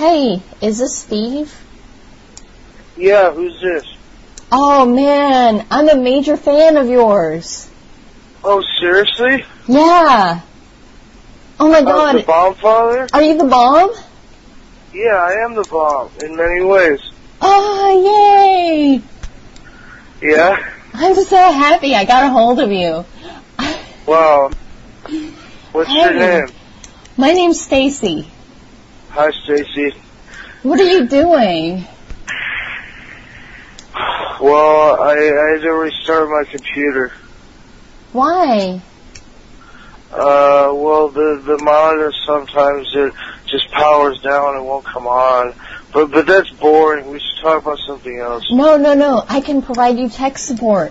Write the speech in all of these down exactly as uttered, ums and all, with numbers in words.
Hey, is this Steve? Yeah, who's this? Oh, man, I'm a major fan of yours. Oh, seriously? Yeah. Oh, my God. Uh, the Bomb Father? Are you the bomb? Yeah, I am the bomb, in many ways. Oh, yay. Yeah? I'm so happy I got a hold of you. Wow. What's Hey. your name? My name's Stacy. Hi, Stacy. What are you doing? Well, I, I had to restart my computer. Why? Uh, well, the, the monitor sometimes it just powers down and won't come on. But, but that's boring. We should talk about something else. No, no, no. I can provide you tech support.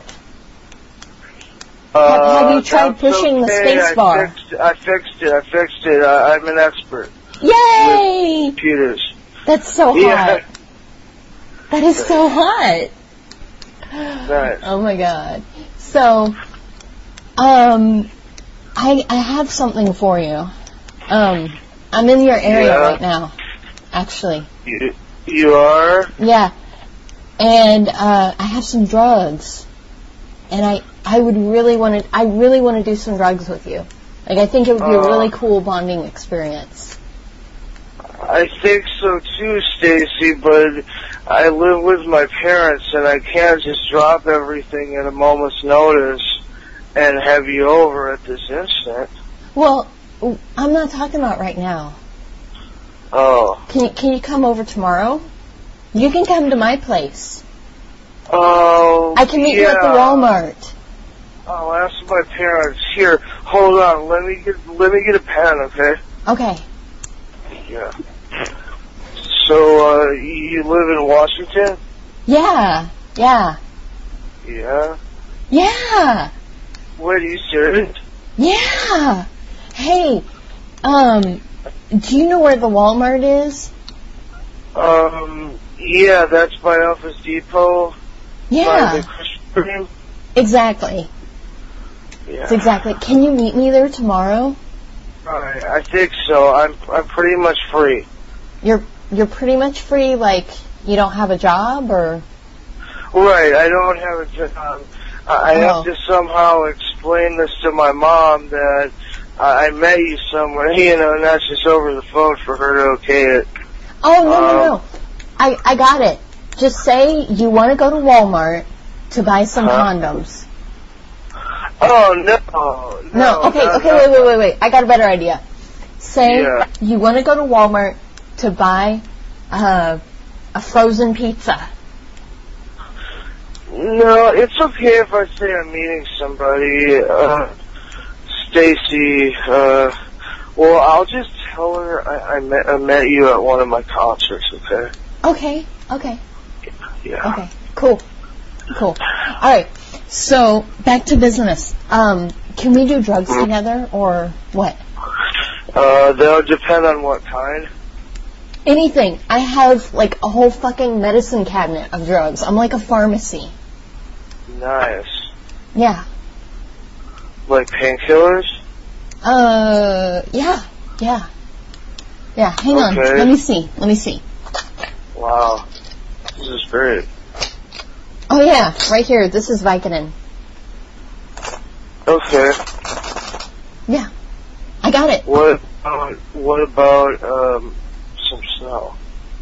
Uh, Have you tried that's pushing the okay. space I bar? Fixed, I fixed it. I fixed it. I, I'm an expert. Yay! With computers. That's so hot. Yeah. That is so hot. Nice. Oh my God. So, um, I I have something for you. Um, I'm in your area Yeah. right now, actually. You, you are? Yeah. And uh, I have some drugs, and I I would really want to I really want to do some drugs with you. Like, I think it would be Uh, a really cool bonding experience. I think so too, Stacy, but I live with my parents and I can't just drop everything at a moment's notice and have you over at this instant. Well, I'm not talking about right now. Oh. Can you, can you come over tomorrow? You can come to my place. Oh, I can meet yeah. you at the Walmart. I'll ask my parents. Here, hold on. Let me get let me get a pen, okay? Okay. Yeah. So, uh, you live in Washington? Yeah. Yeah. Yeah. Yeah. Wait, are you serious? Yeah. Hey, um, do you know where the Walmart is? Um, yeah, that's by Office Depot. By Yeah. the Krispy Kreme. Exactly. Yeah. It's exactly. Can you meet me there tomorrow? Alright, I think so. I'm I'm pretty much free. You're you're pretty much free. Like, you don't have a job, or? Right, I don't have a job. I I Oh. have to somehow explain this to my mom that I I met you somewhere, you know, not just over the phone for her to okay it. Oh, no, no, Um, no. I I got it. Just say you want to go to Walmart to buy some Huh? condoms. Oh, no. No, No, okay, no, okay, no. wait, wait, wait, wait. I got a better idea. Say Yeah. you want to go to Walmart to buy uh, a frozen pizza. No, it's okay if I say I'm meeting somebody. Uh, Stacy, uh, well, I'll just tell her I, I, met, I met you at one of my concerts, okay? Okay, okay, Yeah. okay. Cool, cool. All right. So back to business. Um, can we do drugs Mhm. together, or what? Uh, that'll depend on what kind. Anything. I have like a whole fucking medicine cabinet of drugs. I'm like a pharmacy. Nice. Yeah. Like painkillers? Uh, yeah, yeah, yeah. Hang on. Okay. Let me see. Let me see. Wow. This is great. Oh yeah, right here. This is Vicodin. Okay. Yeah, I got it. What about, what about, um, some snow?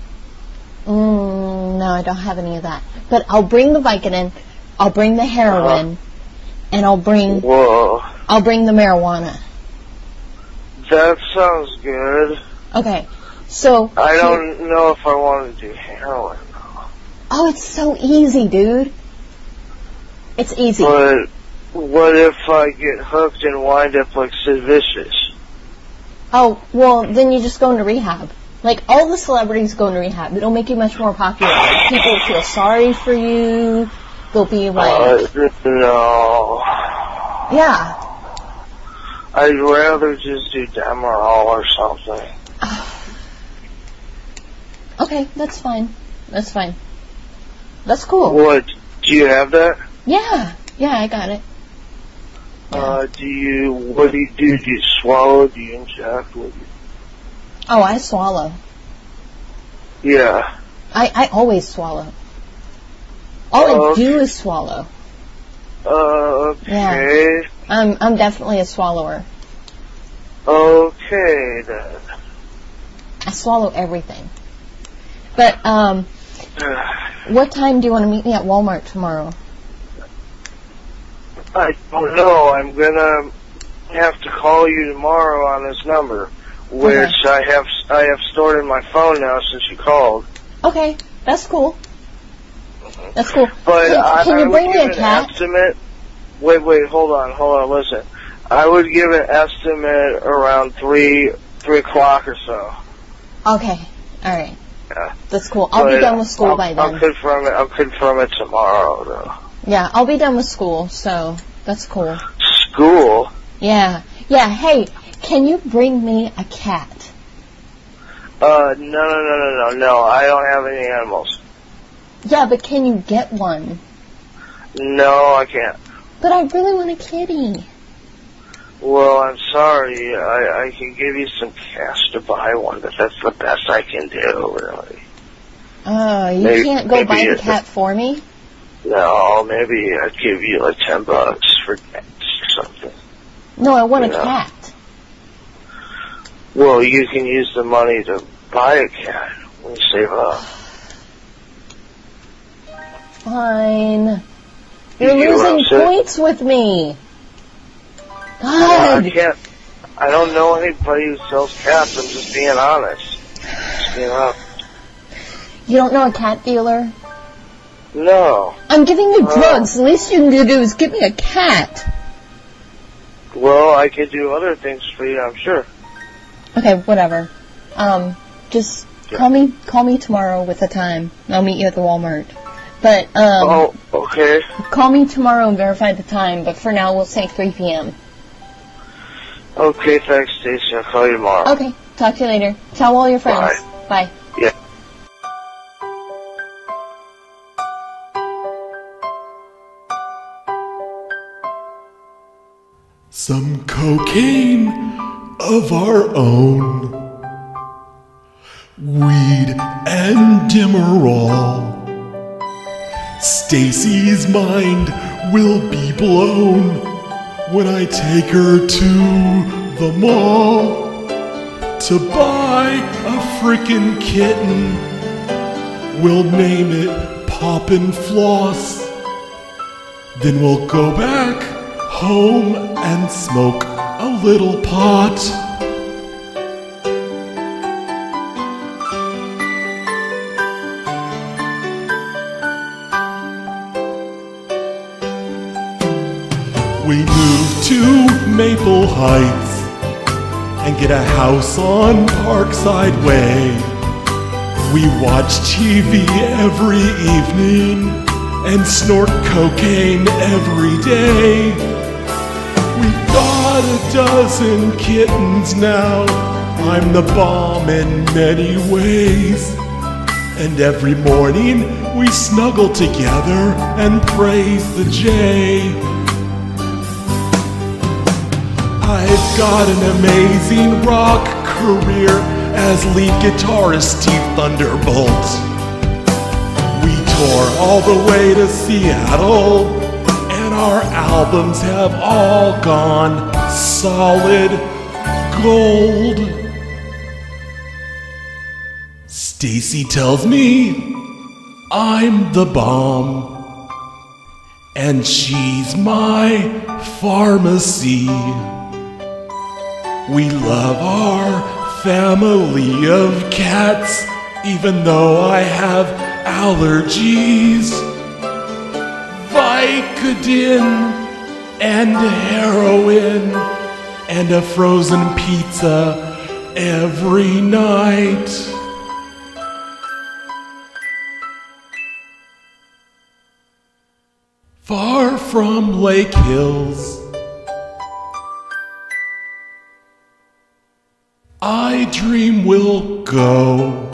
Mm, no, I don't have any of that. But I'll bring the Vicodin. I'll bring the heroin, and I'll bring Whoa. I'll bring the marijuana. That sounds good. Okay, so I don't know if I want to do heroin, though. oh, it's so easy, dude. It's easy. But what if I get hooked and wind up like Sid Vicious? Oh, well, then you just go into rehab. Like, all the celebrities go into rehab. It'll make you much more popular. Like, people will feel sorry for you. They'll be like, Uh, no. yeah. I'd rather just do Demerol or something. Okay, that's fine. That's fine. That's cool. What? Do you have that? Yeah, yeah, I got it. Yeah. Uh, do you, what do you do? Do you swallow? Do you inject? What do you, Oh, I swallow. Yeah. I, I always swallow. All Oh, I do is swallow. Uh, okay. Yeah. I'm, I'm definitely a swallower. Okay, then. I swallow everything. But, um, what time do you want to meet me at Walmart tomorrow? I don't know. I'm gonna have to call you tomorrow on this number, which Okay. I have I have stored in my phone now since you called. Okay, that's cool. That's cool. But Can, I, can I you would bring me give a an cat? estimate. Wait, wait, hold on, hold on. Listen, I would give an estimate around three three o'clock or so. Okay, all right. Yeah. That's cool. I'll But be done with school I'll, by then. I'll confirm it. I'll confirm it tomorrow, though. Yeah, I'll be done with school, so that's cool. School? Yeah, yeah. Hey, can you bring me a cat? Uh, no, no, no, no, no, no. I don't have any animals. Yeah, but can you get one? No, I can't. But I really want a kitty. Well, I'm sorry. I, I can give you some cash to buy one, but that's the best I can do, really. Oh, you Maybe- can't go buy maybe the it- cat for me? No, maybe I'd give you like ten bucks for cats or something. No, I want a Yeah. cat. Well, you can use the money to buy a cat when you save up. Fine. You're You losing upset? points with me. I God. can't. I don't know anybody who sells cats. I'm just being honest. Just being honest. You don't know a cat dealer? No. I'm giving you Oh. drugs. The least you can do is give me a cat. Well, I could do other things for you, I'm sure. Okay, whatever. Um, just call me call me tomorrow with a time. I'll meet you at the Walmart. But um, Oh, okay. call me tomorrow and verify the time. But for now, we'll say three p.m. Okay, thanks, Stacy. I'll call you tomorrow. Okay, talk to you later. Tell all your friends. Bye. Yeah. Some cocaine of our own, weed and Demerol. Stacy's mind will be blown when I take her to the mall to buy a frickin' kitten. We'll name it Poppin' Floss. Then we'll go back home and smoke a little pot. We move to Maple Heights and get a house on Parkside Way. We watch T V every evening and snort cocaine every day. We've got a dozen kittens now. I'm the bomb in many ways. And every morning we snuggle together and praise the J. I've got an amazing rock career as lead guitarist Steve Thunderbolt. We tour all the way to Seattle, and our albums have all gone solid gold. Stacy tells me I'm the bomb, and she's my pharmacy. We love our family of cats, even though I have allergies. Vicodin and heroin and a frozen pizza every night. Far from Lake Hills, I dream we'll go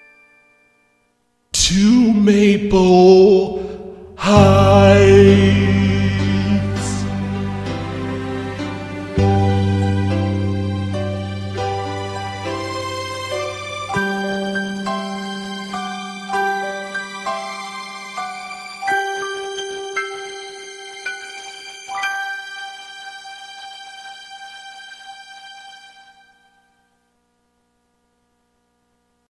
to Maple Heights.